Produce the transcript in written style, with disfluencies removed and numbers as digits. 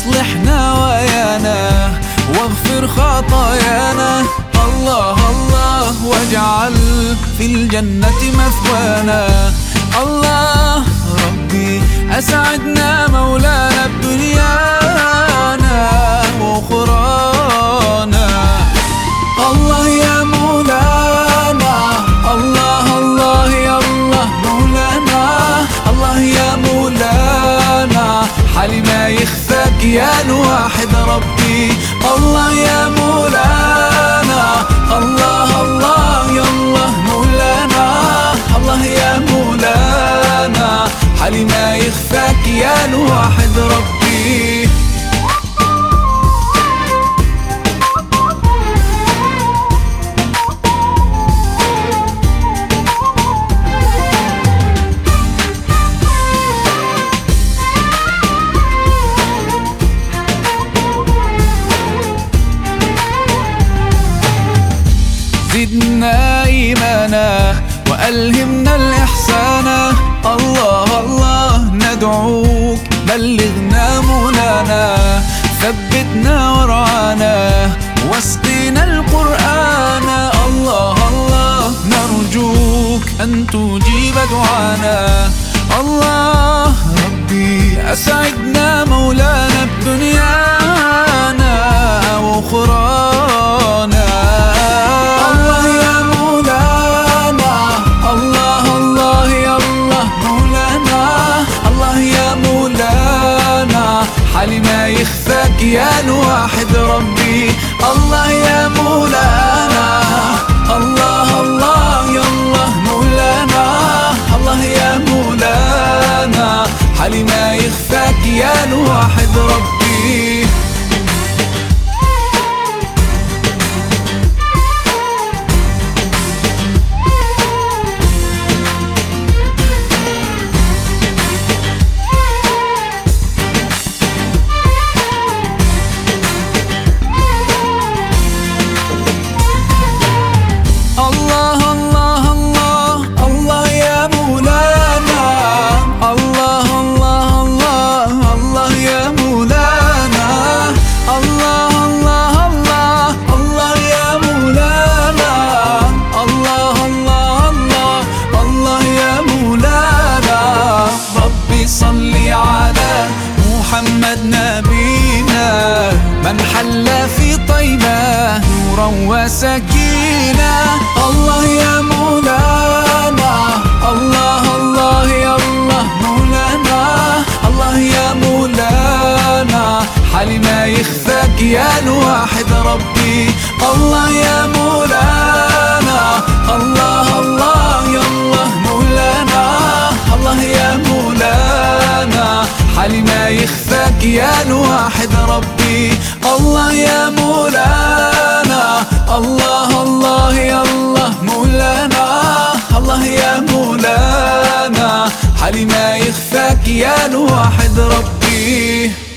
أصلحنا ويانا واغفر خطايانا. الله الله واجعل في الجنة مثوانا. الله ربي أسعدنا مولانا بدنيانا وأخرانا. الله يا مولانا، الله الله يا الله مولانا. الله يا مولانا حالي ما يخفاك يا الواحد ربي. الله يا مولانا، الله الله يا الله مولانا. الله يا مولانا حالي ما يخفاك يا الواحد ربي. زدنا إيمانا وألهمنا الإحسان. الله الله ندعوك بلغنا منانا. ثبتنا ورعانا واسقنا القرآن. الله الله نرجوك أن تجيب دعانا. الله ربي أسعدنا مولانا بدنيانا وأخرانا. حالي ما يخفاك يا الواحد ربي. الله يا مولانا، الله الله يا الله مولانا. الله يا مولانا حالي ما يخفاك يا الواحد ربي. محمد نبينا من حل في طيبة نورا وسكينة. الله يا مولانا، الله الله يا الله مولانا. الله يا مولانا حالي ما يخفاك يا الواحد ربي. الله يا مولانا، الله الله يا الله مولانا. الله يا مولانا حالي ما يخفاك يا الواحد ربي. الله يا مولانا، الله الله يا الله مولانا. الله يا مولانا حالي ما يخفاك يا الواحد ربي.